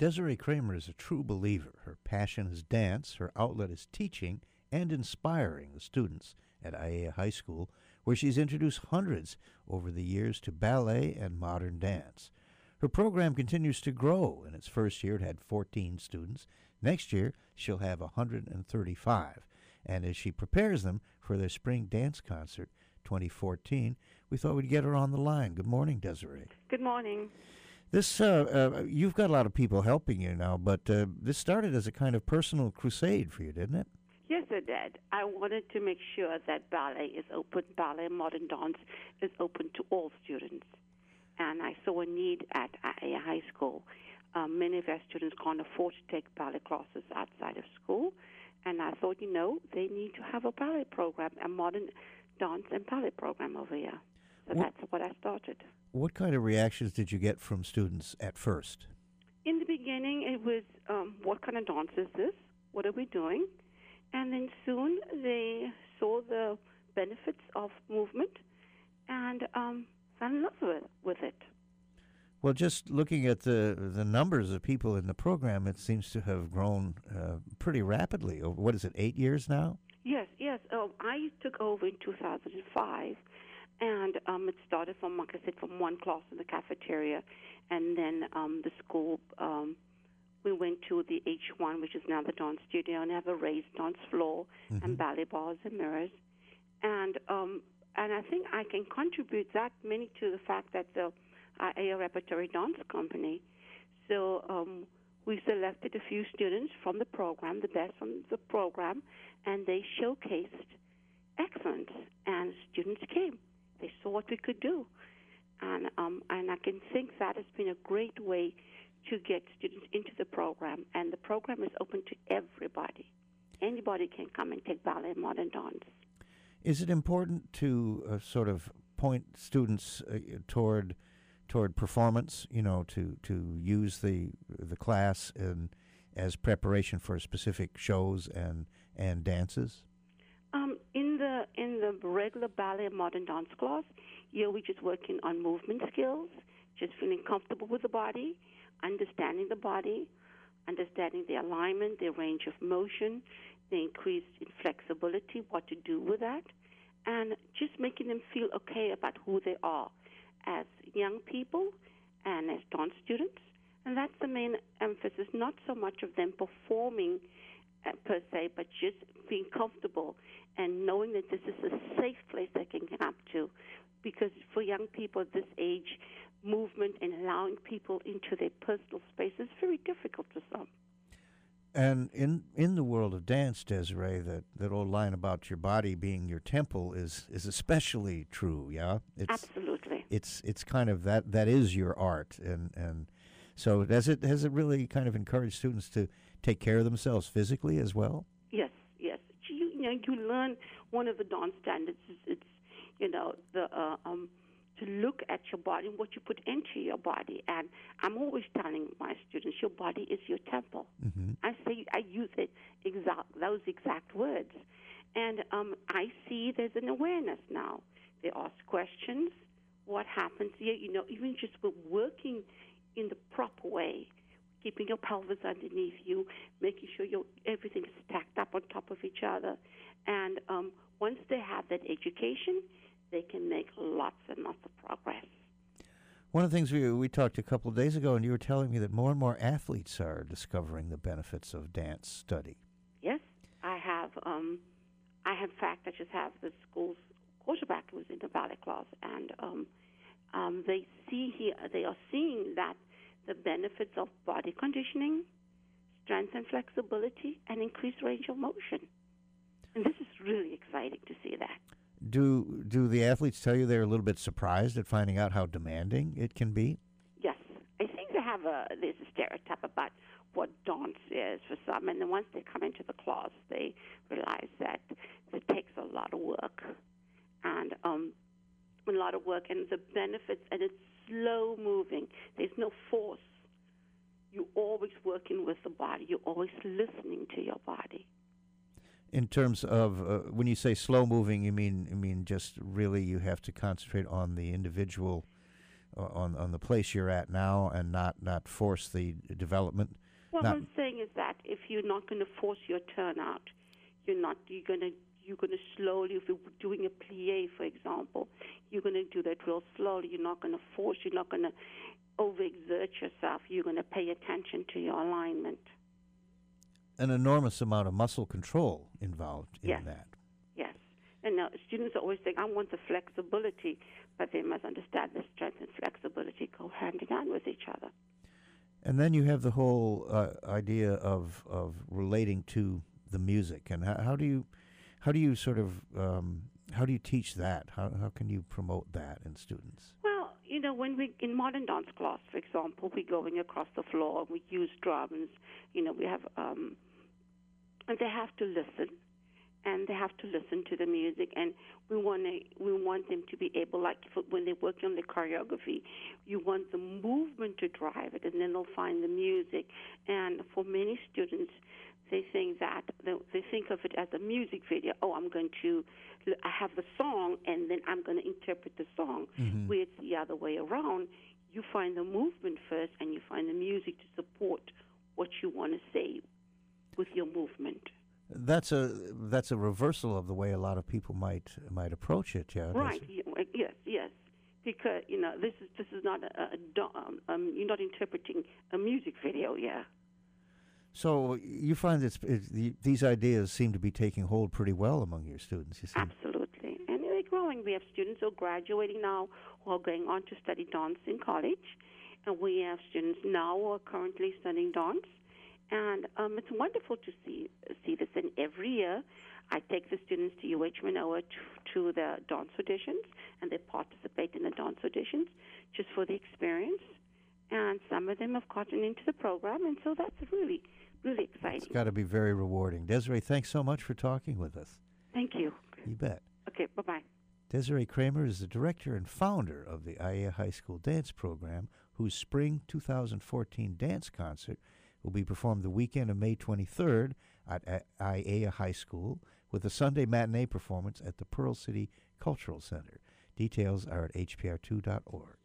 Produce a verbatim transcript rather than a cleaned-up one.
Desiree Kramer is a true believer. Her passion is dance, her outlet is teaching and inspiring the students at Aiea High School, where she's introduced hundreds over the years to ballet and modern dance. Her program continues to grow. In its first year, it had fourteen students. Next year, she'll have one hundred thirty-five. And as she prepares them for their spring dance concert twenty fourteen, we thought we'd get her on the line. Good morning, Desiree. Good morning. This uh, uh, you've got a lot of people helping you now, but uh, this started as a kind of personal crusade for you, didn't it? Yes, it did. I wanted to make sure that ballet is open, ballet and modern dance is open to all students. And I saw a need at a high school. Um, many of our students can't afford to take ballet classes outside of school. And I thought, you know, they need to have a ballet program, a modern dance and ballet program over here. So what, that's what I started. What kind of reactions did you get from students at first? In the beginning, it was, um, what kind of dance is this? What are we doing? And then soon they saw the benefits of movement and um, fell in love with, with it. Well, just looking at the the numbers of people in the program, it seems to have grown uh, pretty rapidly. What is it, eight years now? Yes, yes. Um, I took over in two thousand five, and um, it started from, like I said, from one class in the cafeteria, and then um, the school, um, we went to the H one, which is now the dance studio, and have a raised dance floor mm-hmm. and ballet bars and mirrors. And, um, and I think I can contribute that many to the fact that the Aiea Repertory Dance Company. So um, we selected a few students from the program, the best from the program, and they showcased excellence. And students came. They saw what we could do. And, um, and I can think that has been a great way to get students into the program. And the program is open to everybody. Anybody can come and take ballet and modern dance. Is it important to uh, sort of point students uh, toward toward performance, you know, to, to use the the class in, as preparation for specific shows and and dances? Um, in the in the regular ballet and modern dance class, yeah, we're just working on movement skills, just feeling comfortable with the body, understanding the body, understanding the alignment, the range of motion, the increase in flexibility, what to do with that, and just making them feel okay about who they are as young people and as dance students. And that's the main emphasis, not so much of them performing uh, per se, but just being comfortable and knowing that this is a safe place they can get up to. Because for young people at this age, movement and allowing people into their personal space is very difficult for some. And in in the world of dance, Desiree, that, that old line about your body being your temple is, is especially true, yeah? It's, Absolutely. It's it's kind of that that is your art, and, and so has it has it really kind of encouraged students to take care of themselves physically as well? Yes, yes. You, you know, you learn one of the dance standards is it's you know the uh, um. to look at your body and what you put into your body. And I'm always telling my students, your body is your temple. Mm-hmm. I say, I use it exact those exact words. And um, I see there's an awareness now. They ask questions. What happens here? You know, even just with working in the proper way, keeping your pelvis underneath you, making sure your everything is stacked up on top of each other. And um, once they have that education, they can make lots and lots of progress. One of the things we we talked a couple of days ago, and you were telling me that more and more athletes are discovering the benefits of dance study. Yes, I have. Um, I have, in fact, I just have the school's quarterback who was in the ballet class, and um, um, they see here, they are seeing that the benefits of body conditioning, strength and flexibility, and increased range of motion. And this is really exciting to see that. Do do the athletes tell you they're a little bit surprised at finding out how demanding it can be? Yes. I think they have a, there's a stereotype about what dance is for some, and then once they come into the class, they realize that it takes a lot of work, and um, a lot of work, and the benefits, and it's slow moving. There's no force. You're always working with the body. You're always listening to your body. In terms of uh, when you say slow moving, you mean you mean just really you have to concentrate on the individual on on the place you're at now and not not force the development? What not I'm saying is that if you're not going to force your turnout, you're not you're going to you're going to slowly. If you're doing a plie, for example, you're going to do that real slowly. You're not going to force. You're not going to overexert yourself. You're going to pay attention to your alignment. An enormous amount of muscle control involved in Yes. that. Yes. And now students are always saying, I want the flexibility, but they must understand that strength and flexibility go hand in hand with each other. And then you have the whole uh, idea of of relating to the music, and how, how do you how do you sort of um, how do you teach that? How how can you promote that in students? Well, you know, when we in modern dance class, for example, we're going across the floor and we use drums. You know, we have um, and they have to listen, and they have to listen to the music, and we want to we want them to be able, like for, when they're working on the choreography, you want the movement to drive it, and then they'll find the music. And for many students, they think that they, they think of it as a music video. Oh, I'm going to I have the song, and then I'm going to interpret the song. Mm-hmm. Where it's the other way around. You find the movement first, and you find the music to support what you want to say with your movement. That's a that's a reversal of the way a lot of people might might approach it. Yeah. Right. y- Yes. Yes. Because you know this is this is not a, a do- um, um you're not interpreting a music video. Yeah. So you find it's, it's the, these ideas seem to be taking hold pretty well among your students. You see. Absolutely. And they're growing. We have students who are graduating now who are going on to study dance in college, and we have students now who are currently studying dance. And um, it's wonderful to see see this. And every year, I take the students to U H Manoa to, to the dance auditions, and they participate in the dance auditions just for the experience. And some of them have gotten into the program, and so that's really, really exciting. It's got to be very rewarding. Desiree, thanks so much for talking with us. Thank you. You bet. Okay, bye-bye. Desiree Kramer is the director and founder of the I A High School Dance Program, whose spring two thousand fourteen dance concert will be performed the weekend of May twenty-third at I A High School, with a Sunday matinee performance at the Pearl City Cultural Center. Details are at h p r two dot org.